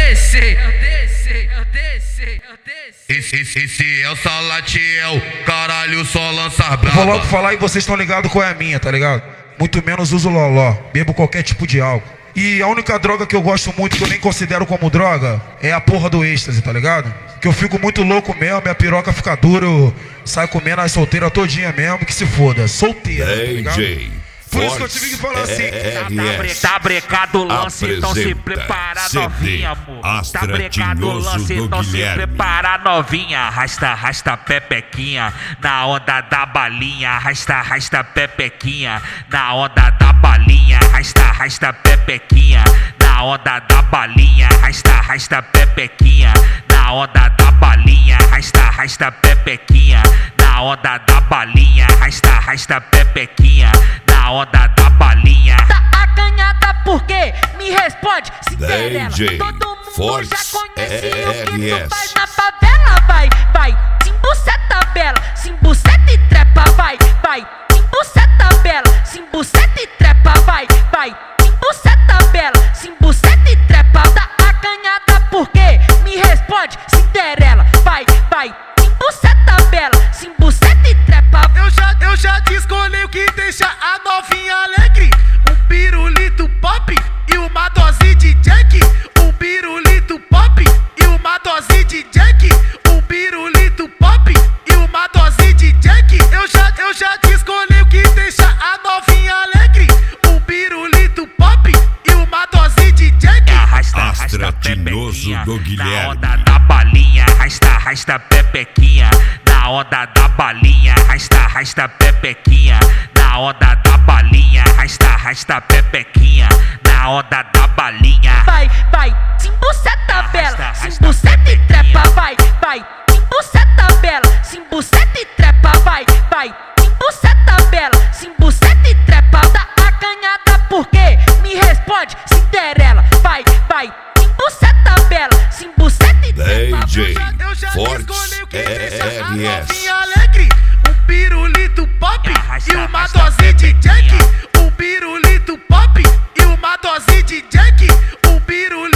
desci. Esse é o Salatiel, caralho, só lança braba. Vou logo falar e vocês estão ligados qual é a minha, tá ligado? Muito menos uso loló, bebo qualquer tipo de álcool. E a única droga que eu gosto muito, que eu nem considero como droga, é a porra do êxtase, tá ligado? Que eu fico muito louco mesmo, minha piroca fica dura, eu saio comendo as solteiras todinha mesmo, que se foda, solteira, tá ligado? Por isso que eu tive que falar assim. Tá brecado o lance, então se prepara novinha, amor. Tá brecado o lance, então se prepara novinha. Arrasta pepequinha na onda da balinha. Arrasta pepequinha na onda da balinha. Arrasta pepequinha na onda da balinha. Arrasta pepequinha na onda da balinha. Arrasta pepequinha na onda da balinha. Arrasta pepequinha na onda da balinha. Tá acanhada porque me responde, Cinderela. Todo mundo já conhece o que tu faz na favela. Vai, simbuceta bela, simbuceta e trepa. Vai, simbuceta bela, simbuceta e trepa. Vai, simbuceta bela, simbuceta e trepa. Tá acanhada porque me responde, Cinderela. Vai, simbuceta bela, simbuceta e trepa. Eu já te escolhi o que deixa a novinha alegre. Um pirulito pop e uma dose de Jack. Um pirulito pop e uma dose de Jack. Um pirulito pop e uma dose de Jack. Eu já te escolhi o que deixa a novinha alegre. Um pirulito pop e uma dose de Jack. Arrasta pepequinha na onda da balinha. Arrasta pepequinha na onda da balinha. Arrasta pepequinha na onda da balinha. Arrasta pepequinha na onda da balinha. Vai, simbuceta bela, simbuceta e trepa. Vai, simbuceta bela, simbuceta e trepa. Vai, simbuceta bela, simbuceta e trepa. Tá acanhada porque me responde, Cinderela. Vai, simbuceta bela, simbuceta e trepa. Eu já escolhi o que deixa a novinha alegre. Um pirulito pop e uma dose de Jack. Um pirulito pop e uma dose de Jack. Um pirulito